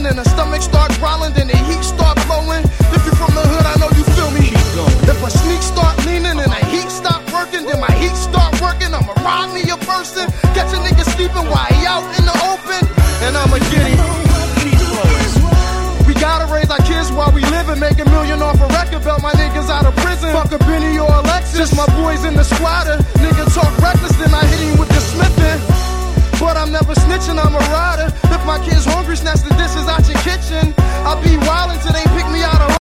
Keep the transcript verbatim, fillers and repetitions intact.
yelling and the stomach start growling, then the heat start blowing. If you from the hood, I know you feel me. If a sneak start leaning and the heat stop working, then my heat start working. I'ma rob me a person, catch a nigga sleeping while he out in the open, and I'ma get him. We gotta raise our kids while we living, make a million off a record belt. My niggas out of prison, fuck a Benny or a Lexus. Just my boys in the squatter. Nigga talk reckless, then I hit him with the smithing. But I'm never snitching, I'm a rider. If my kids hungry, snatch the dishes out your kitchen. I'll be wildin' till they pick me out of